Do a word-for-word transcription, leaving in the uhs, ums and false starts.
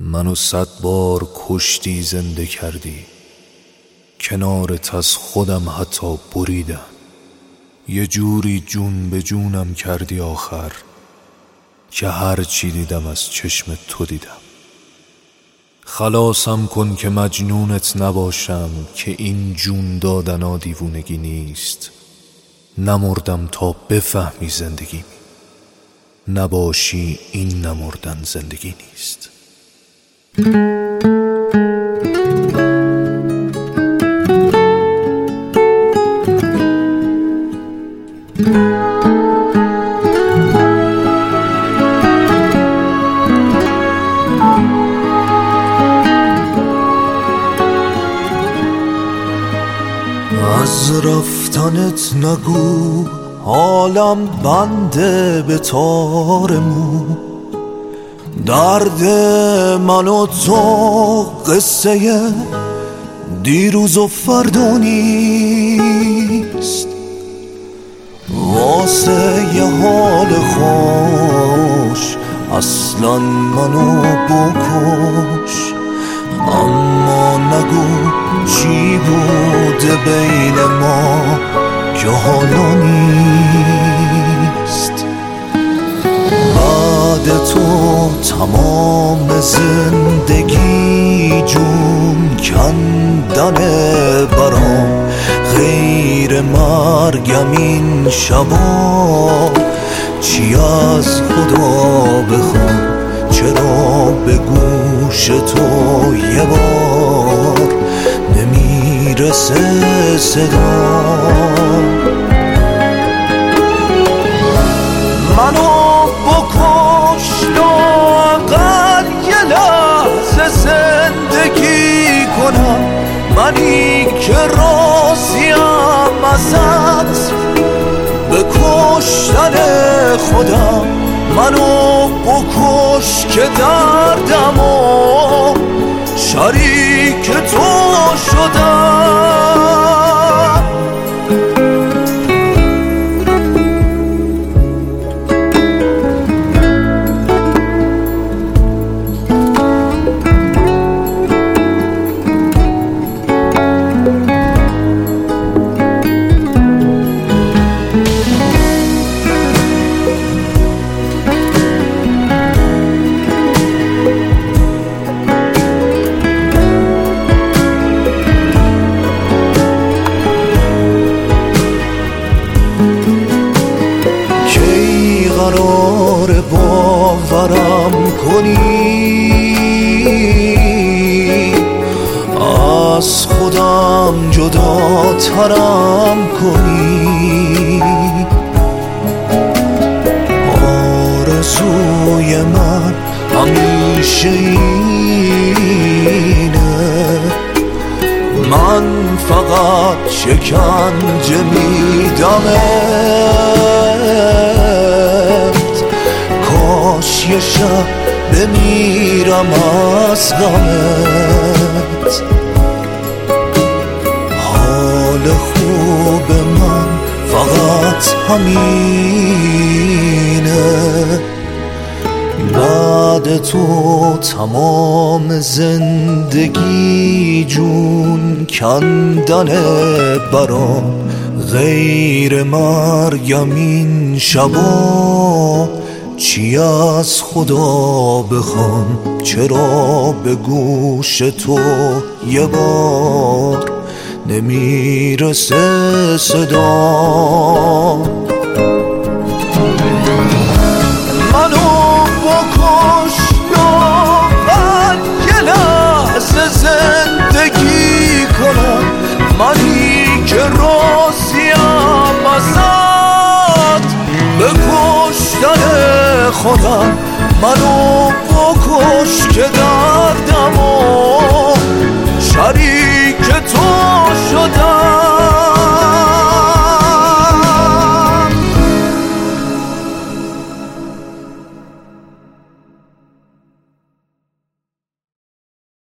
منو صد بار کشتی زنده کردی، کنارت از خودم حتی بریدم. یه جوری جون به جونم کردی آخر که هر چی دیدم از چشم تو دیدم. خلاصم کن که مجنونت نباشم، که این جون دادنا دیوونگی نیست. نمردم تا بفهمی زندگی، نباشی این نمردن زندگی نیست. از رفتنت نگو حالم بنده به تار مو، درد من و تو قصه دیروز و فردا نیست. واسه یه حال خوش اصلا منو بکش، اما نگو چی بوده بین ما که حالا نیست. بعد تو تمام زندگی جون کندنه برام، غیر مرگم این شبا چی از خدا بخوام. چرا به گوش تو یه بار نمیرسه صدا؟ منو بکش لااقل یه لحظه زندگی کنم، منی که راضیم ازت به کشتن خودم. منو بکش که دردمو شریک تو شدم. قرار باورم کنی از خودم جداترم کنی؟ آرزوی من همیشه اینه، من فقط شکنجه میدمت. کاش یه شب بمیرم از غمت. حال خوب من فقط همینه، بعد تو تمام زندگی جون کندنه برام، غیر مرگم این شبا چی از خدا بخوام. چرا به گوش تو یه بار نمیرسه صدا؟ منو بکش لااقل یه لحظه زندگی کنم، منی که راضیم ازت به کشتن خودم. منو بکش که دردمو شریک